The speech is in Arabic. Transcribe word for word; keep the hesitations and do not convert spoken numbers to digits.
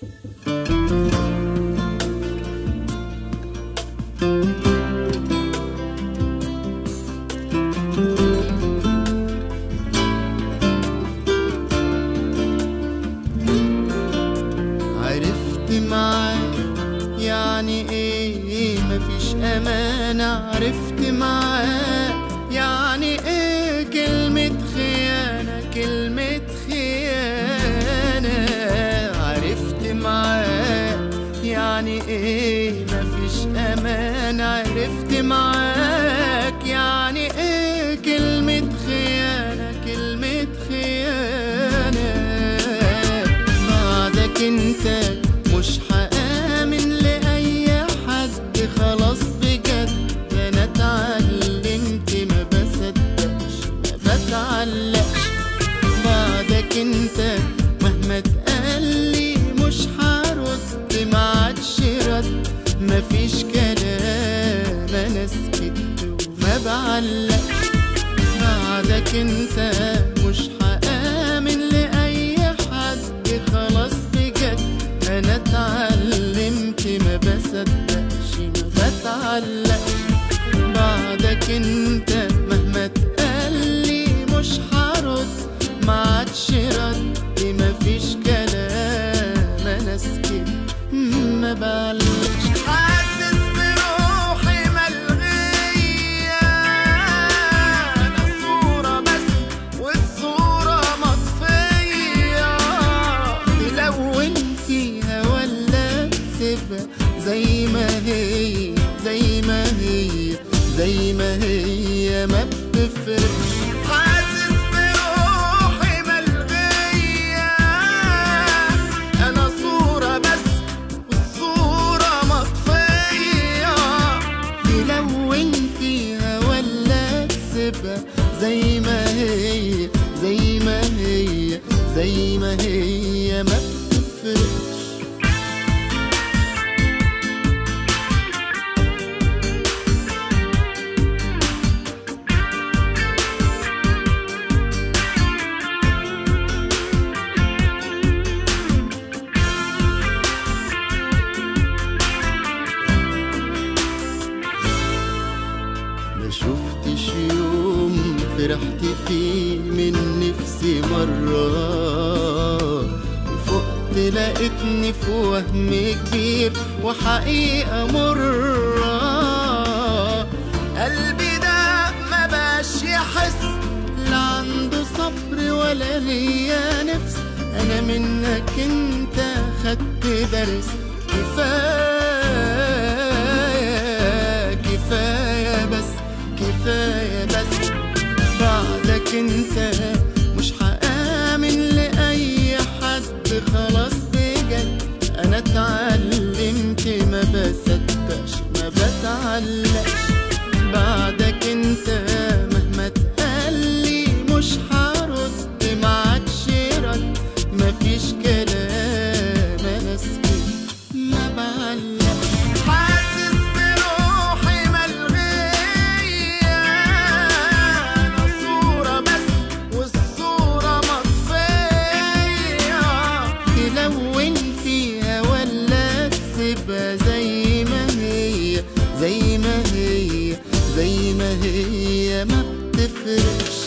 يعني ايه مفيش امانة، عرفت معاك يعني ايه كلمة خيانة، كلمة خيانة. عرفت معاك يعني ايه مفيش امانة، عرفت معاك يعني ايه كلمة خيانة، كلمة خيانة. بعدك انت مش هآمن لأي حد، خلاص بجد أنا اتعلمت ما بصدقش ما بتعلقش. بعدك انت مهما تقالي مش هرد، ما عادش رد، مفيش كلام أنا سكت وما بعلقش. بعدك انت مش هآمن لأي حد، خلاص بجد أنا اتعلمت ما بصدقش ما بتعلقش. بعدك انت مهما تقالي مش هرد، ما عادش رد، مفيش كلام أنا سكت ما بعلقش. حاسس بروحي ملغية، أنا صورة بس والصورة مطفية، تلون فيها ولا تسيبها زي ما هي زي ما هي زي ما هي ما بتفرقش. حاسس بروحي ملغية، أنا صورة بس والصورة مطفية، تلون فيها ولا تسيبها زي ما هي زي ما هي زي ما هي ما بتفرقش. ما شفتش يوم فرحت فيه من نفسي مرة، وفقت لقيتني في وهم كبير وحقيقة مرة. قلبي ده ما باش يحس، لا عنده صبر ولا ليا نفس، أنا منك انت خدت درس. كفاية كفاية بس كفاية بس. بعدك انت مش هآمن لأي حد، خلاص بجد أنا اتعلمت ما بصدقش ما بتعلقش. بعدك انت مهما تقالي مش هرد، ما عادش رد، مفيش كلام أنا سكت ما بعلقش. حاسس بروحي ملغية، أنا صورة بس والصورة مطفية، تلون فيها ولا تسيبها زي ما هي زي ما هي زي ما هي ما بتفرقش.